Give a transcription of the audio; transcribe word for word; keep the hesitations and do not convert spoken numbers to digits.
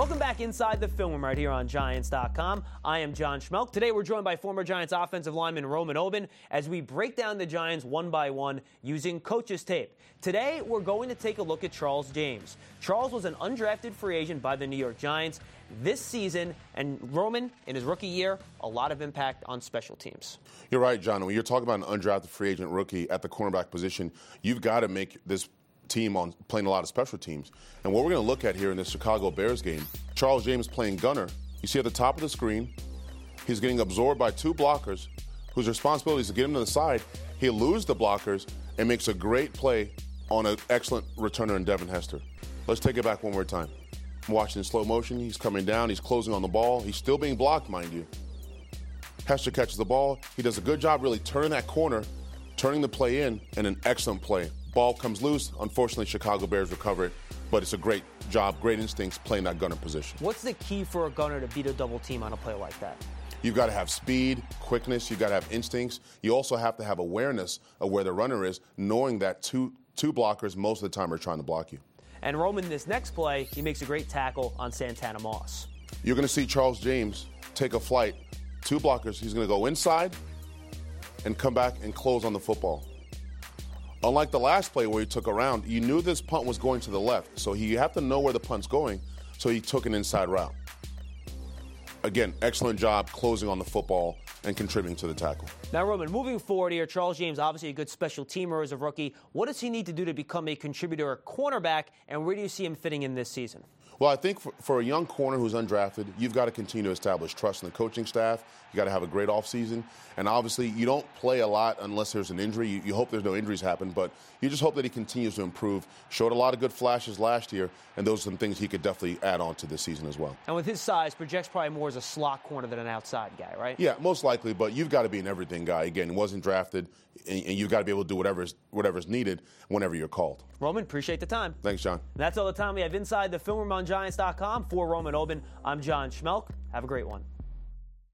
Welcome back inside the film room right here on Giants dot com. I am John Schmelk. Today we're joined by former Giants offensive lineman Roman Oben as we break down the Giants one by one using coach's tape. Today we're going to take a look at Charles James. Charles was an undrafted free agent by the New York Giants this season, and Roman, in his rookie year, a lot of impact on special teams. You're right, John. When you're talking about an undrafted free agent rookie at the cornerback position, you've got to make this team on playing a lot of special teams. And what we're going to look at here in this Chicago Bears game, Charles James playing gunner. You see at the top of the screen, he's getting absorbed by two blockers whose responsibility is to get him to the side. He eludes the blockers and makes a great play on an excellent returner in Devin Hester. Let's take it back one more time. I'm watching in slow motion. He's coming down. He's closing on the ball. He's still being blocked, mind you. Hester catches the ball. He does a good job really turning that corner, turning the play in, and an excellent play. Ball comes loose. Unfortunately, Chicago Bears recover it, but it's a great job, great instincts playing that gunner position. What's the key for a gunner to beat a double team on a play like that? You've got to have speed, quickness. You've got to have instincts. You also have to have awareness of where the runner is, knowing that two two blockers most of the time are trying to block you. And Roman, this next play, he makes a great tackle on Santana Moss. You're going to see Charles James take a flight, two blockers. He's going to go inside and come back and close on the football. Unlike the last play where he took around, you knew this punt was going to the left, so you have to know where the punt's going, so he took an inside route. Again, excellent job closing on the football and contributing to the tackle. Now, Roman, moving forward here, Charles James, obviously a good special teamer as a rookie. What does he need to do to become a contributor, a cornerback, and where do you see him fitting in this season? Well, I think for, for a young corner who's undrafted, you've got to continue to establish trust in the coaching staff. You got to have a great offseason. And obviously, you don't play a lot unless there's an injury. You, you hope there's no injuries happen, but you just hope that he continues to improve. Showed a lot of good flashes last year, and those are some things he could definitely add on to this season as well. And with his size, projects probably more as a slot corner than an outside guy, right? Yeah, most likely, but you've got to be an everything guy. Again, he wasn't drafted, and, and you've got to be able to do whatever's, whatever's needed whenever you're called. Roman, appreciate the time. Thanks, John. And that's all the time we have inside the film room on Giants dot com. For Roman Oben, I'm John Schmelk. Have a great one.